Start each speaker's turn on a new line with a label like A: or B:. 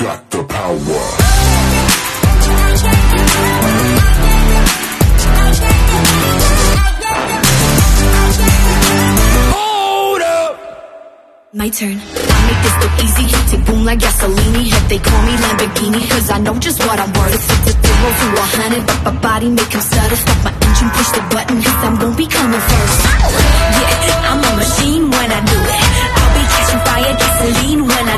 A: got the power.
B: My turn. I make this look easy. Tick boom like gasoline. If they call me Lamborghini, cause I know just what I'm worth. It's a 0 to 100, but my body make him stutter. Stop my engine, push the button, cause I'm gon' be coming first. Yeah, I'm a machine when I do it. I'll be catching fire, gasoline when